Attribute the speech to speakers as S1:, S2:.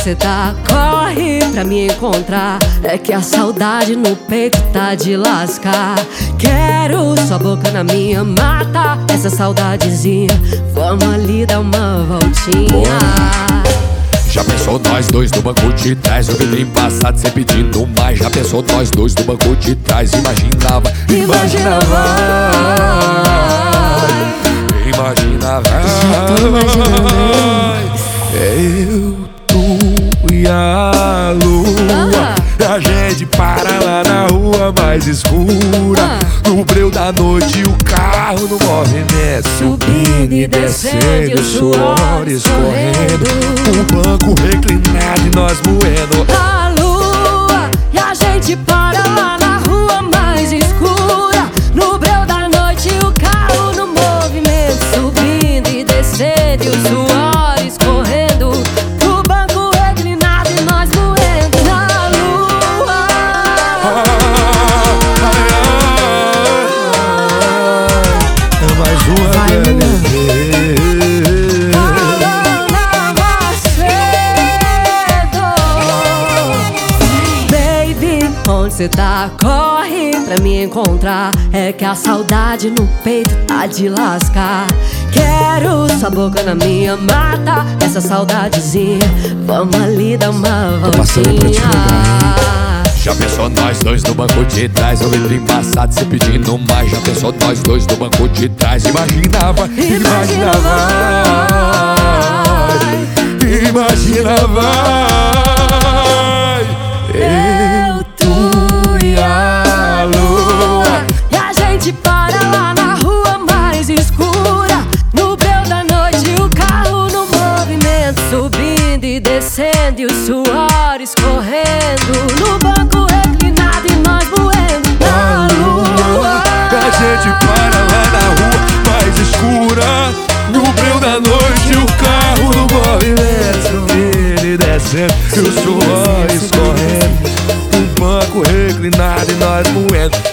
S1: cê tá? Corre pra me encontrar. É que a saudade no peito tá de lascar. Quero sua boca na minha, mata essa saudadezinha. Vamos ali dar uma voltinha.
S2: Já pensou nós dois no banco de trás, o vidro embaçado, cê pedindo mais. Já pensou nós dois no banco de trás, imaginava, imaginava, imaginava.
S1: Já tô imaginando.
S2: Eu, tu e a lua, a gente para lá na rua mais escura. No breu da noite o carro no movimento,
S1: subindo e descendo, o suor escorrendo.
S2: o banco reclinado e nós moendo
S1: a lua, e a gente para lá na rua mais escura. No breu da noite o carro no movimento, subindo e descendo, o suor escorrendo. O banco reclinado e nós moendo na lua.
S2: É mais uma velha.
S1: Onde cê tá? Corre pra me encontrar. É que a saudade no peito tá de lascar. Quero sua boca na minha, mata essa saudadezinha. Vamos ali dar uma voltinha.
S2: Já pensou nós dois no banco de trás, o vidro embaçado, cê pedindo mais. Já pensou nós dois no banco de trás, imaginava, imaginava, imaginava.
S1: Eu, tu e a lua, e a gente para lá na rua mais escura. No breu da noite o carro no movimento, subindo e descendo, e o suor escorrendo. No banco reclinado e nós moendo na lua.
S2: A gente para lá na rua mais escura. No breu da noite o carro no movimento, subindo e descendo, e o suor escorrendo. Um banco reclinado e nós moendo.